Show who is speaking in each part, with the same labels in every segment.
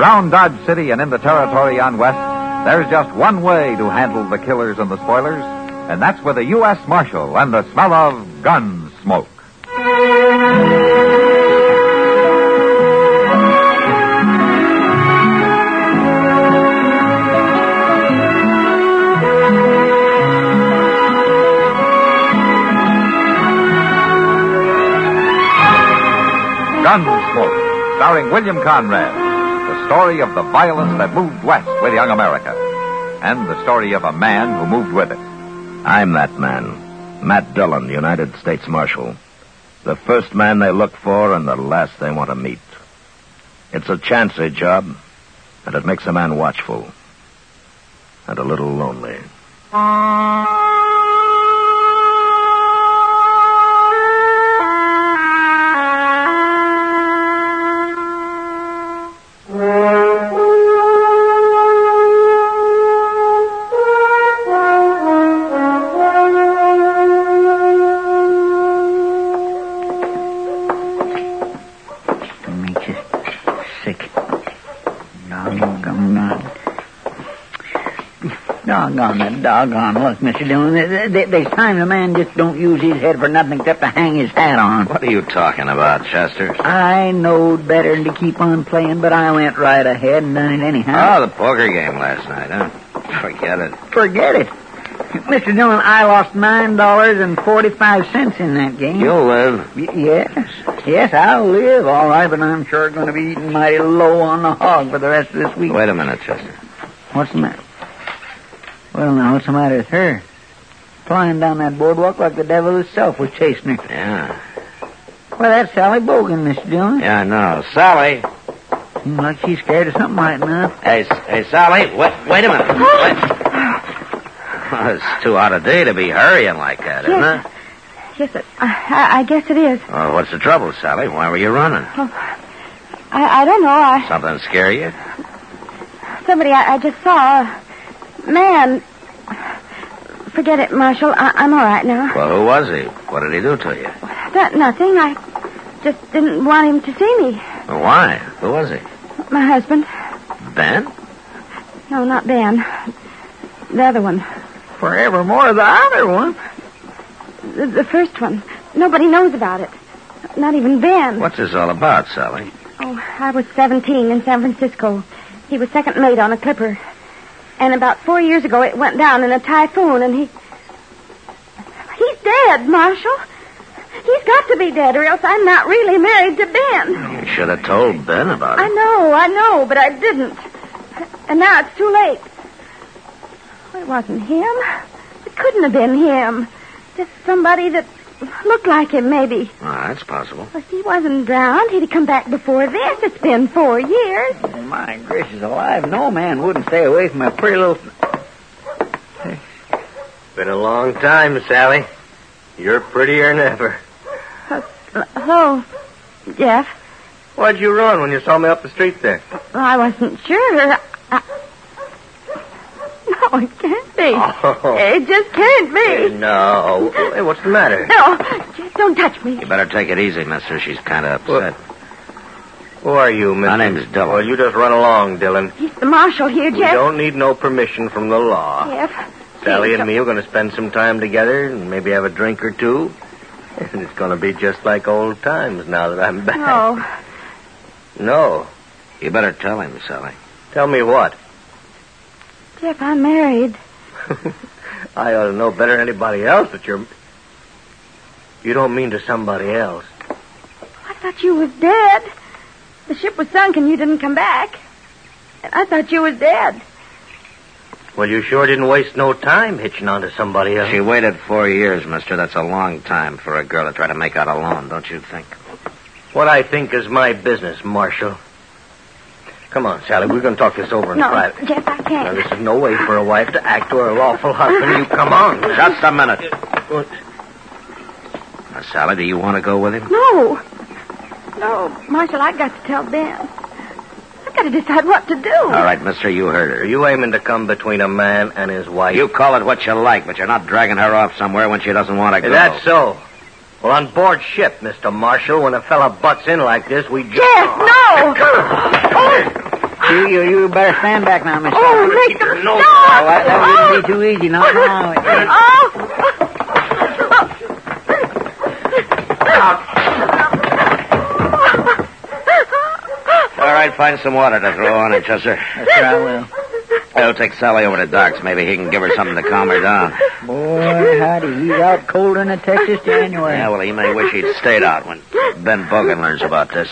Speaker 1: Around Dodge City and in the territory on West, there's just one way to handle the killers and the spoilers, and that's with a U.S. Marshal and the smell of gun smoke. Gunsmoke, starring William Conrad. The story of the violence that moved west with young America. And the story of a man who moved with it.
Speaker 2: I'm that man. Matt Dillon, United States Marshal. The first man they look for and the last they want to meet. It's a chancy job, and it makes a man watchful. And a little lonely.
Speaker 3: Doggone that doggone luck, Mr. Dillon. There's times a man just don't use his head for nothing except to hang his hat on.
Speaker 2: What are you talking about, Chester?
Speaker 3: I knowed better than to keep on playing, but I went right ahead and done it anyhow.
Speaker 2: Oh, the poker game last night, huh? Forget it.
Speaker 3: Forget it. Mr. Dillon, I lost $9.45 in that game.
Speaker 2: You'll live.
Speaker 3: Yes, I'll live, all right, but I'm sure going to be eating mighty low on the hog for the rest of this week.
Speaker 2: Wait a minute, Chester.
Speaker 3: What's the matter? Well, now, what's the matter with her? Flying down that boardwalk like the devil himself was chasing her.
Speaker 2: Yeah.
Speaker 3: Well, that's Sally Bogan, Mr. Dillon.
Speaker 2: Yeah, I know. Sally.
Speaker 3: Seems like she's scared of something right enough.
Speaker 2: Hey, Sally, wait a minute. Well, it's too out of day to be hurrying like that, isn't it?
Speaker 4: Yes, I guess it is.
Speaker 2: Oh, what's the trouble, Sally? Why were you running?
Speaker 4: Oh, I don't know.
Speaker 2: Something scare you?
Speaker 4: Somebody I just saw. Man. Forget it, Marshal. I'm all right now.
Speaker 2: Well, who was he? What did he do to you?
Speaker 4: Nothing. I just didn't want him to see me.
Speaker 2: Well, why? Who was he?
Speaker 4: My husband.
Speaker 2: Ben?
Speaker 4: No, not Ben. The other one.
Speaker 3: Forevermore, the other one.
Speaker 4: The first one. Nobody knows about it. Not even Ben.
Speaker 2: What's this all about, Sally?
Speaker 4: Oh, I was 17 in San Francisco. He was second mate on a clipper. And about 4 years ago, it went down in a typhoon, and he's dead, Marshal. He's got to be dead, or else I'm not really married to Ben.
Speaker 2: You should have told Ben about it.
Speaker 4: I know, but I didn't. And now it's too late. Well, it wasn't him. It couldn't have been him. Just somebody that looked like him, maybe.
Speaker 2: Oh, that's possible.
Speaker 4: Well, if he wasn't drowned, he'd have come back before this. It's been 4 years.
Speaker 3: Oh, my gracious alive. No man wouldn't stay away from a pretty little...
Speaker 5: Been a long time, Sally. You're prettier than ever.
Speaker 4: Hello, Jeff.
Speaker 5: Why'd you run when you saw me up the street there?
Speaker 4: Well, I wasn't sure. No, it can't be.
Speaker 5: Oh.
Speaker 4: It just can't be.
Speaker 5: No. Hey, what's the matter?
Speaker 4: No, just don't touch me.
Speaker 2: You better take it easy, mister. She's kind of upset.
Speaker 5: Who are you, Mr.?
Speaker 2: My name's Dillon.
Speaker 5: Well, you just run along, Dillon.
Speaker 4: He's the marshal here,
Speaker 5: We
Speaker 4: Jeff.
Speaker 5: don't need no permission from the law.
Speaker 4: Jeff.
Speaker 5: Sally and me are going to spend some time together and maybe have a drink or two. And it's going to be just like old times now that I'm back.
Speaker 4: No.
Speaker 5: No.
Speaker 2: You better tell him, Sally.
Speaker 5: Tell me what?
Speaker 4: Jeff, I'm married.
Speaker 5: I ought to know better than anybody else that you're... You don't mean to somebody else.
Speaker 4: I thought you was dead. The ship was sunk and you didn't come back. And I thought you was dead.
Speaker 5: Well, you sure didn't waste no time hitching on to somebody else.
Speaker 2: She waited 4 years, mister. That's a long time for a girl to try to make out alone, don't you think?
Speaker 5: What I think is my business, Marshal. Come on, Sally. We're going to talk this over in private.
Speaker 4: No, Jeff, I can't.
Speaker 5: Now, this is no way for a wife to act to her lawful husband. You come on.
Speaker 2: Just a minute. Now, Sally, do you want to go with him?
Speaker 4: No, Marshal, I got to tell Ben. I got to decide what to do.
Speaker 2: All right, mister, you heard her.
Speaker 5: Are you aiming to come between a man and his wife?
Speaker 2: You call it what you like, but you're not dragging her off somewhere when she doesn't want to go.
Speaker 5: That's so. Well, on board ship, Mr. Marshal, when a fella butts in like this, we just...
Speaker 4: Jeff, no!
Speaker 3: You better stand back now, Miss.
Speaker 4: Oh, make them
Speaker 3: Oh,
Speaker 4: stop!
Speaker 3: that wouldn't be too easy. No.
Speaker 2: All right, find some water to throw on it, Chester.
Speaker 3: Yes, sir, I will.
Speaker 2: I'll take Sally over to Doc's. Maybe he can give her something to calm her down.
Speaker 3: Boy, howdy, he's out colder than a Texas January.
Speaker 2: Yeah, well, he may wish he'd stayed out when Ben Bogan learns about this.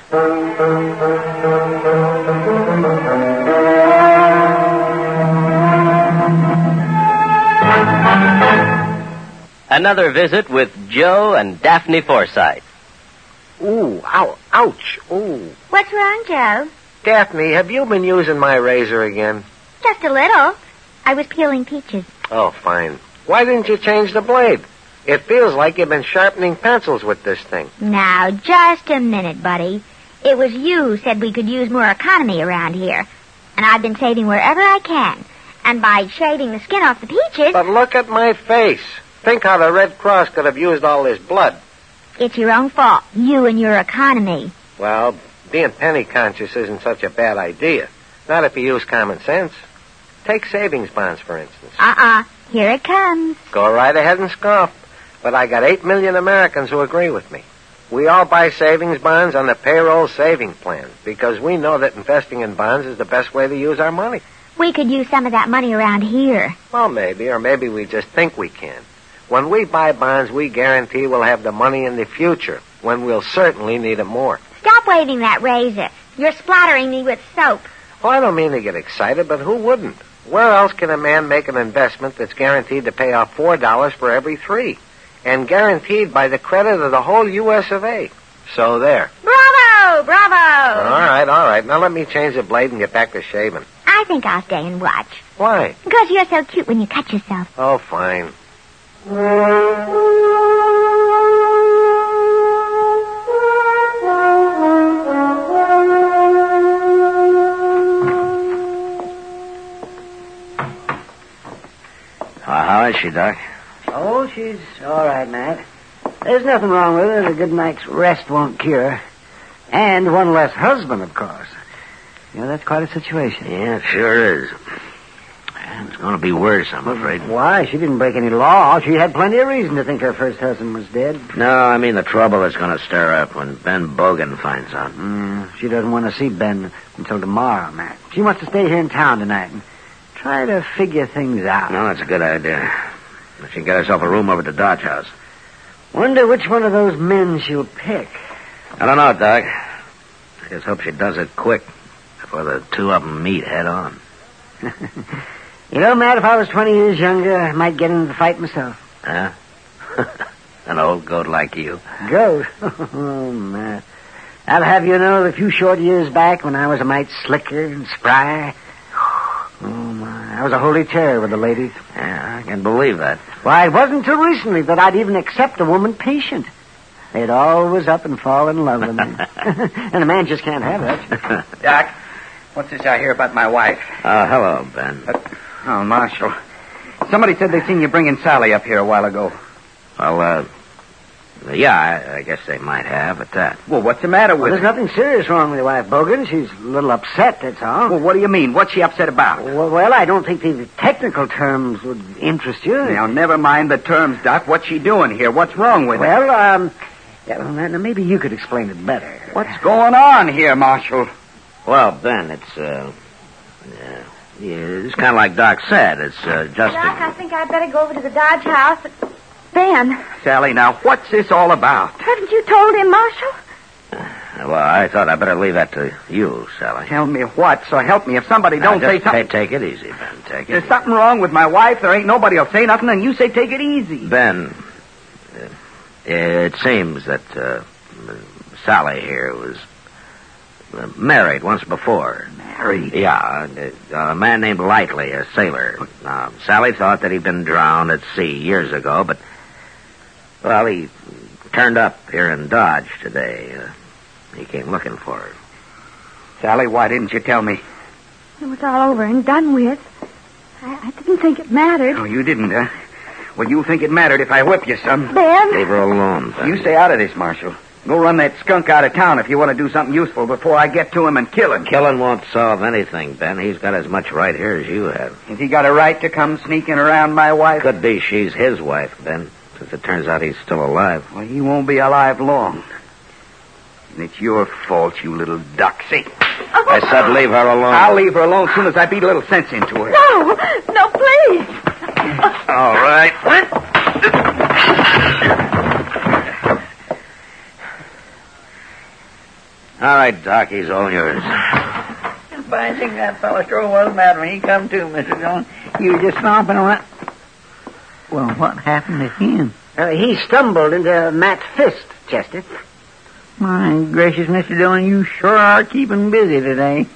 Speaker 6: Another visit with Joe and Daphne Forsythe.
Speaker 5: Ooh, ow, ouch, ooh.
Speaker 4: What's wrong, Joe?
Speaker 5: Daphne, have you been using my razor again?
Speaker 4: Just a little. I was peeling peaches.
Speaker 5: Oh, fine. Why didn't you change the blade? It feels like you've been sharpening pencils with this thing.
Speaker 4: Now, just a minute, buddy. It was you who said we could use more economy around here. And I've been saving wherever I can. And by shaving the skin off the peaches...
Speaker 5: But look at my face. Think how the Red Cross could have used all this blood.
Speaker 4: It's your own fault. You and your economy.
Speaker 5: Well, being penny conscious isn't such a bad idea. Not if you use common sense. Take savings bonds, for instance.
Speaker 4: Here it comes.
Speaker 5: Go right ahead and scoff. But I got 8 million Americans who agree with me. We all buy savings bonds on the payroll saving plan because we know that investing in bonds is the best way to use our money.
Speaker 4: We could use some of that money around here.
Speaker 5: Well, maybe, or maybe we just think we can. When we buy bonds, we guarantee we'll have the money in the future, when we'll certainly need it more.
Speaker 4: Stop waving that razor. You're splattering me with soap.
Speaker 5: Well, I don't mean to get excited, but who wouldn't? Where else can a man make an investment that's guaranteed to pay off $4 for every 3? And guaranteed by the credit of the whole U.S. of A. So there.
Speaker 4: Bravo! Bravo!
Speaker 5: All right. Now let me change the blade and get back to shaving.
Speaker 4: I think I'll stay and watch.
Speaker 5: Why?
Speaker 4: Because you're so cute when you cut yourself.
Speaker 5: Oh, fine.
Speaker 2: How is she, Doc?
Speaker 3: Oh, she's all right, Matt. There's nothing wrong with her. A good night's rest won't cure her. And one less husband, of course. You know, that's quite a situation.
Speaker 2: Yeah, it sure is. It's going to be worse, I'm afraid.
Speaker 3: Why? She didn't break any law. She had plenty of reason to think her first husband was dead.
Speaker 2: No, I mean the trouble is going to stir up when Ben Bogan finds out.
Speaker 3: She doesn't want to see Ben until tomorrow, Matt. She wants to stay here in town tonight and try to figure things out.
Speaker 2: No, that's a good idea. She can get herself a room over at the Dodge House.
Speaker 3: Wonder which one of those men she'll pick.
Speaker 2: I don't know, Doc. I just hope she does it quick before the two of them meet head on.
Speaker 3: You know, Matt, if I was 20 years younger, I might get into the fight myself.
Speaker 2: Huh? An old goat like you.
Speaker 3: Goat? Oh, Matt. I'll have you know, a few short years back when I was a mite slicker and spry. Oh, my. I was a holy terror with the ladies.
Speaker 2: Yeah, I can believe that.
Speaker 3: Why, it wasn't until recently that I'd even accept a woman patient. They'd always up and fall in love with me. And a man just can't have that.
Speaker 7: Doc, what's this I hear about my wife?
Speaker 2: Hello, Ben.
Speaker 7: Oh, Marshal. Somebody said they seen you bringing Sally up here a while ago.
Speaker 2: Well, yeah, I guess they might have at that.
Speaker 7: Well, what's the matter with
Speaker 3: There's
Speaker 7: her?
Speaker 3: nothing serious wrong with your wife, Bogan. She's a little upset, that's all.
Speaker 7: Well, what do you mean? What's she upset about?
Speaker 3: Well, I don't think the technical terms would interest you.
Speaker 7: Now, never mind the terms, Doc. What's she doing here? What's wrong with her?
Speaker 3: Well, now, maybe you could explain it better.
Speaker 7: What's going on here, Marshal?
Speaker 2: Well, Ben, it's kind of like Doc said. It's just...
Speaker 4: Doc, I think I'd better go over to the Dodge House. Ben,
Speaker 7: Sally, now, what's this all about?
Speaker 4: haven't you told him, Marshal?
Speaker 2: Well, I thought I'd better leave that to you, Sally.
Speaker 7: Tell me what, so help me. If somebody don't say something...
Speaker 2: Hey, take it easy, Ben. Take it.
Speaker 7: There's something wrong with my wife. There ain't nobody'll say nothing, and you say take it easy.
Speaker 2: Ben, it seems that Sally here was married once before.
Speaker 7: Married?
Speaker 2: Yeah, a man named Lightly, a sailor. Sally thought that he'd been drowned at sea years ago, but, well, he turned up here in Dodge today. He came looking for her.
Speaker 7: Sally, why didn't you tell me?
Speaker 4: It was all over and done with. I didn't think it mattered.
Speaker 7: Oh, you didn't, huh? Well, you'll think it mattered if I whip you some.
Speaker 4: Ben?
Speaker 2: Leave her alone, Ben.
Speaker 7: You stay out of this, Marshal. Go run that skunk out of town if you want to do something useful before I get to him and kill him.
Speaker 2: Killing won't solve anything, Ben. He's got as much right here as you have.
Speaker 7: Has he got a right to come sneaking around my wife?
Speaker 2: Could be she's his wife, Ben, since it turns out he's still alive.
Speaker 7: Well, he won't be alive long. And it's your fault, you little ducksy.
Speaker 2: I said leave her alone.
Speaker 7: I'll leave her alone as soon as I beat a little sense into her.
Speaker 4: No, please.
Speaker 2: All right. All right, Doc, he's all yours.
Speaker 3: If I think that fellow sure was mad when he come to, Mr. Dillon. He was just stomping around. Well, what happened to him? He stumbled into Matt's fist, Chester. My gracious, Mr. Dillon, you sure are keeping busy today.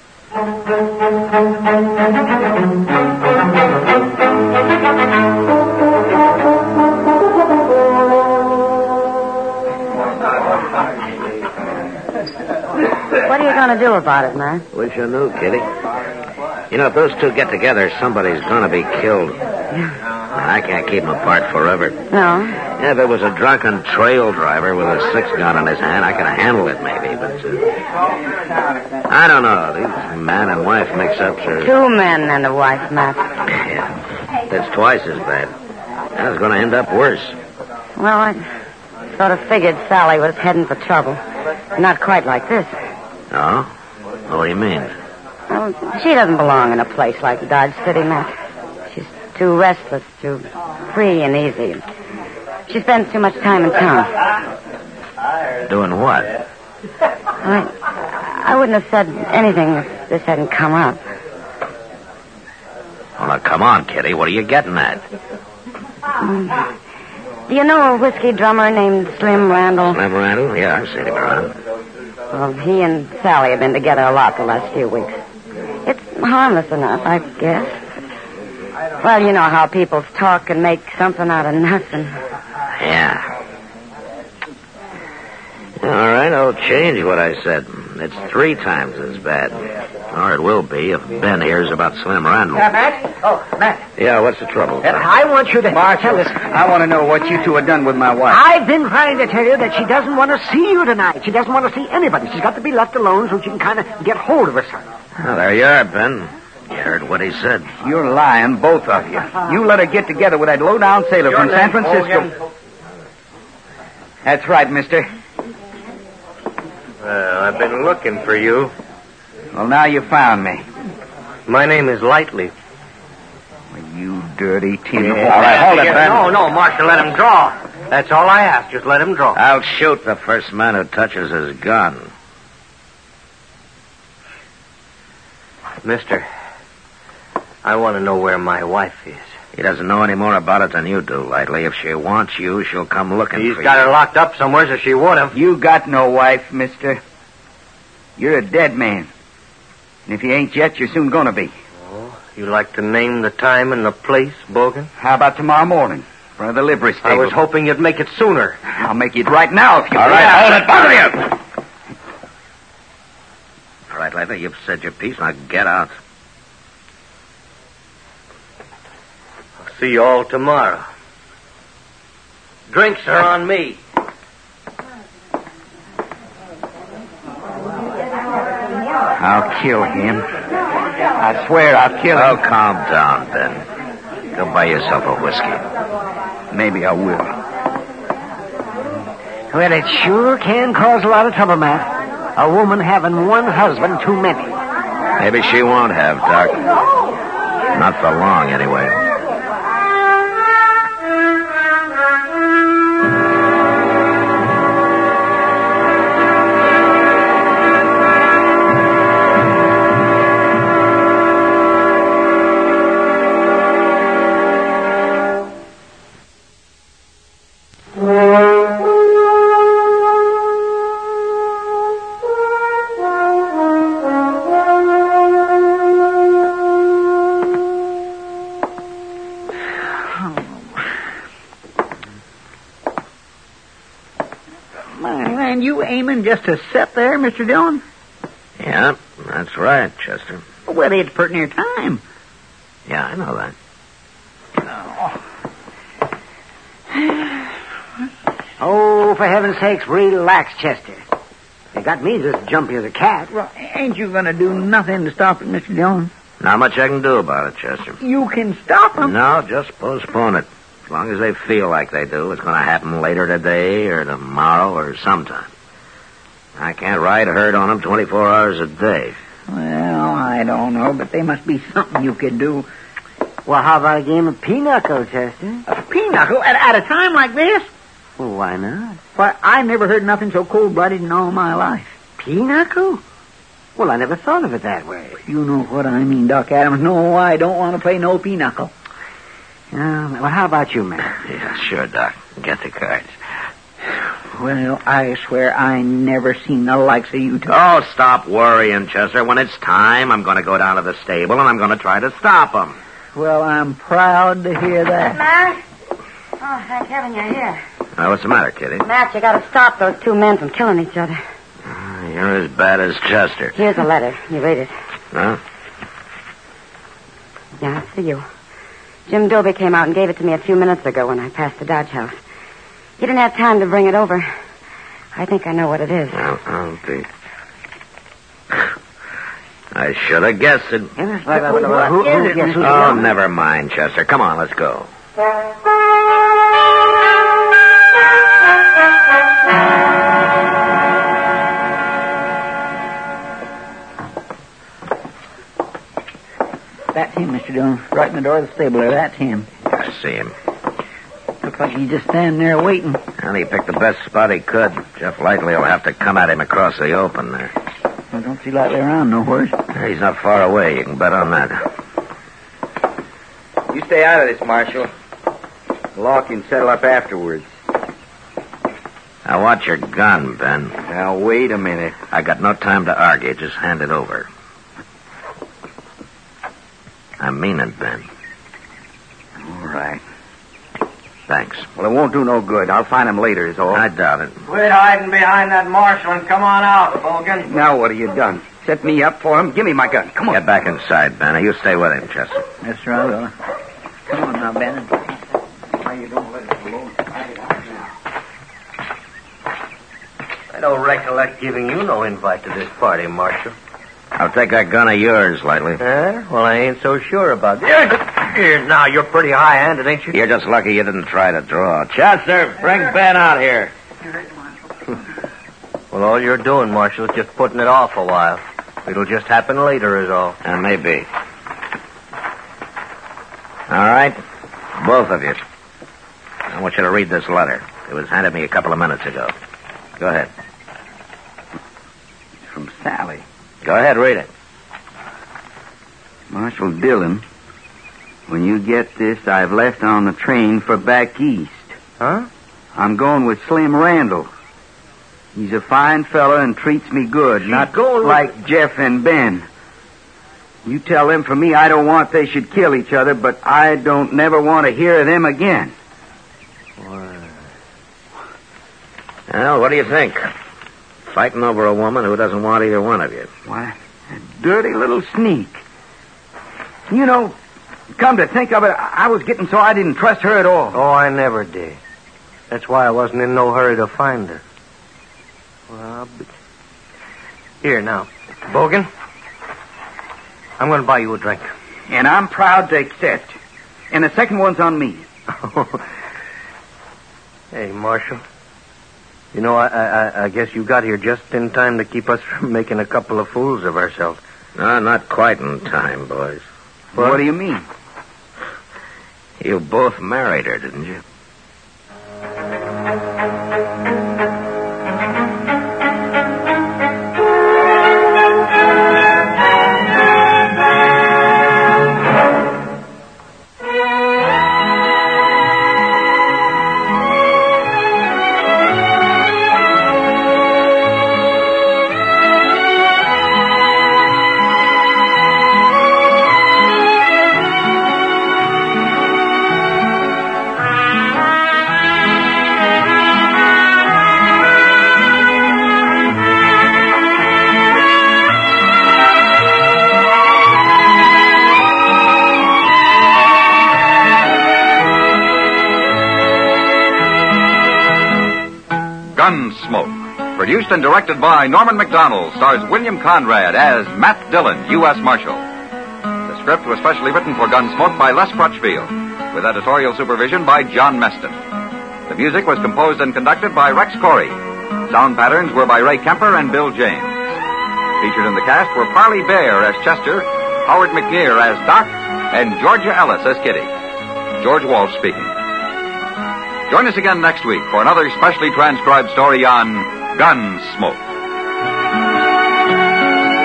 Speaker 8: What are you going to do about it, Matt?
Speaker 2: Wish I knew, Kitty. You know, if those two get together, somebody's going to be killed. I can't keep them apart forever.
Speaker 8: No?
Speaker 2: Yeah, if it was a drunken trail driver with a 6-gun in his hand, I could handle it maybe, but... I don't know. These man and wife mix-ups are...
Speaker 8: 2 men and a wife, Matt.
Speaker 2: Yeah, that's twice as bad. That's going to end up worse.
Speaker 8: Well, I sort of figured Sally was heading for trouble. Not quite like this.
Speaker 2: Oh? What do you mean?
Speaker 8: Well, she doesn't belong in a place like Dodge City, Matt. She's too restless, too free and easy. She spends too much time in town.
Speaker 2: Doing what?
Speaker 8: I wouldn't have said anything if this hadn't come up.
Speaker 2: Well, now, come on, Kitty. What are you getting at?
Speaker 8: Do you know a whiskey drummer named Slim Randall?
Speaker 2: Slim Randall? Yeah, I've seen him around.
Speaker 8: Well, he and Sally have been together a lot the last few weeks. It's harmless enough, I guess. Well, you know how people talk and make something out of nothing.
Speaker 2: Yeah. All right, I'll change what I said. It's 3 times as bad. Or it will be if Ben hears about Slim Randall.
Speaker 3: Matt? Oh, Matt.
Speaker 2: Yeah, what's the trouble?
Speaker 3: I want you to...
Speaker 7: Marshal, I want to know what you two have done with my wife.
Speaker 3: I've been trying to tell you that she doesn't want to see you tonight. She doesn't want to see anybody. She's got to be left alone so she can kind of get hold of herself.
Speaker 2: Well, there you are, Ben. You heard what he said.
Speaker 7: You're lying, both of you. You let her get together with that low-down sailor from San Francisco. That's right, mister.
Speaker 5: I've been looking for you.
Speaker 7: Well, now you found me.
Speaker 5: My name is Lightly.
Speaker 7: Well, you dirty tin
Speaker 5: Yeah.
Speaker 7: whore. All right, hold it, Ben.
Speaker 5: No, Marshal, let him draw. That's all I ask. Just let him draw.
Speaker 2: I'll shoot the first man who touches his gun.
Speaker 5: Mister, I want to know where my wife is.
Speaker 2: He doesn't know any more about it than you do, Lightly. If she wants you, she'll come looking
Speaker 5: He's
Speaker 2: for
Speaker 5: got
Speaker 2: you.
Speaker 5: her locked up somewhere, so she would have.
Speaker 7: You got no wife, mister. You're a dead man. And if you ain't yet, you're soon gonna be.
Speaker 5: Oh, you like to name the time and the place, Bogan?
Speaker 7: How about tomorrow morning, in front of the livery stable?
Speaker 5: I was hoping you'd make it sooner.
Speaker 7: I'll make it right now if you...
Speaker 2: All right, hold it, both of you! All right, Lightly, you've said your piece. Now get out.
Speaker 5: I'll see you all tomorrow. Drinks are on me.
Speaker 7: I'll kill him. I swear I'll kill him.
Speaker 2: Oh, calm down, Ben. Go buy yourself a whiskey.
Speaker 7: Maybe I will.
Speaker 3: Well, it sure can cause a lot of trouble, Matt. A woman having one husband too many.
Speaker 2: Maybe she won't have, Doc. Not for long, anyway.
Speaker 3: Man, you aiming just to sit there, Mr. Dillon?
Speaker 2: Yeah, that's right, Chester.
Speaker 3: Well, it's pretty near time.
Speaker 2: Yeah, I know that.
Speaker 3: Oh, for heaven's sakes, relax, Chester. You got me just jumpy as a cat.
Speaker 9: Well, ain't you going to do nothing to stop it, Mr. Jones?
Speaker 2: Not much I can do about it, Chester.
Speaker 9: You can stop them.
Speaker 2: No, just postpone it. As long as they feel like they do, it's going to happen later today or tomorrow or sometime. I can't ride herd on them 24 hours a day.
Speaker 9: Well, I don't know, but there must be something you could do.
Speaker 3: Well, how about a game of pinochle, Chester?
Speaker 9: A pinochle at a time like this?
Speaker 3: Well, why not?
Speaker 9: Why, I never heard nothing so cold-blooded in all my life.
Speaker 3: Pinochle? Well, I never thought of it that way.
Speaker 9: You know what I mean, Doc Adams. No, I don't want to play no pinochle.
Speaker 3: Well, how about you, man?
Speaker 2: Yeah, sure, Doc. Get the cards.
Speaker 9: Well, I swear I never seen the likes of you two.
Speaker 2: Oh, stop worrying, Chester. When it's time, I'm going to go down to the stable and I'm going to try to stop them.
Speaker 9: Well, I'm proud to hear that.
Speaker 8: Matt? Oh, thank heaven you're here.
Speaker 2: What's the matter, Kitty?
Speaker 8: Matt, you got to stop those two men from killing each other.
Speaker 2: You're as bad as Chester.
Speaker 8: Here's a letter. You read it.
Speaker 2: Huh?
Speaker 8: Yeah, it's for you. Jim Doby came out and gave it to me a few minutes ago when I passed the Dodge house. You didn't have time to bring it over. I think I know what it is.
Speaker 2: I'll be... I should have guessed it.
Speaker 3: What is it?
Speaker 2: Oh, never mind, Chester. Come on, let's go.
Speaker 9: That's him, Mr. Jones. Right in the door of the stable there. That's him.
Speaker 2: I see him.
Speaker 9: Looks like he's just standing there waiting.
Speaker 2: And he picked the best spot he could. Jeff Likely will have to come at him across the open there.
Speaker 9: I don't see Likely around nowhere.
Speaker 2: He's not far away. You can bet on that.
Speaker 7: You stay out of this, Marshal. The law can settle up afterwards.
Speaker 2: Now, watch your gun, Ben.
Speaker 7: Now, wait a minute.
Speaker 2: I got no time to argue. Just hand it over. I mean it, Ben.
Speaker 7: All right.
Speaker 2: Thanks.
Speaker 7: Well, it won't do no good. I'll find him later, is all.
Speaker 2: I doubt it.
Speaker 5: Quit hiding behind that marshal and come on out, Bogan.
Speaker 7: Now what have you done? Set me up for him? Give me my gun. Come on.
Speaker 2: Get back inside, Ben. You stay with him, Chester.
Speaker 9: That's right, Will. Come on now, Ben.
Speaker 7: Why you don't let it alone?
Speaker 5: I don't recollect giving you no invite to this party, Marshal.
Speaker 2: I'll take that gun of yours, Likely.
Speaker 5: Well, I ain't so sure about that. Here, now, you're pretty high-handed, ain't you?
Speaker 2: You're just lucky you didn't try to draw. Chester, bring Ben out here.
Speaker 5: Well, all you're doing, Marshal, is just putting it off a while. It'll just happen later, is all.
Speaker 2: Maybe. All right, both of you. I want you to read this letter. It was handed me a couple of minutes ago. Go ahead.
Speaker 7: It's from Sally.
Speaker 2: Go ahead, read it.
Speaker 7: Marshal Dillon, when you get this, I've left on the train for back east.
Speaker 5: Huh?
Speaker 7: I'm going with Slim Randall. He's a fine fella and treats me good, not like Jeff and Ben. You tell them for me I don't want they should kill each other, but I don't never want to hear of them again.
Speaker 2: Well, what do you think? Fighting over a woman who doesn't want either one of you.
Speaker 7: Why, a dirty little sneak. You know, come to think of it, I was getting so I didn't trust her at all.
Speaker 5: Oh, I never did. That's why I wasn't in no hurry to find her. Well, here now, Bogan, I'm going to buy you a drink.
Speaker 7: And I'm proud to accept. And the second one's on me.
Speaker 5: Hey, Marshal. You know, I guess you got here just in time to keep us from making a couple of fools of ourselves.
Speaker 2: No, not quite in time, boys.
Speaker 7: What do you mean?
Speaker 2: You both married her, didn't you?
Speaker 1: Gunsmoke. Produced and directed by Norman McDonald, stars William Conrad as Matt Dillon, U.S. Marshal. The script was specially written for Gunsmoke by Les Crutchfield, with editorial supervision by John Meston. The music was composed and conducted by Rex Corey. Sound patterns were by Ray Kemper and Bill James. Featured in the cast were Parley Bear as Chester, Howard McNear as Doc, and Georgia Ellis as Kitty. George Walsh speaking. Join us again next week for another specially transcribed story on Gunsmoke.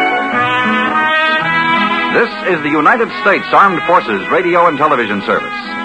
Speaker 1: This is the United States Armed Forces Radio and Television Service.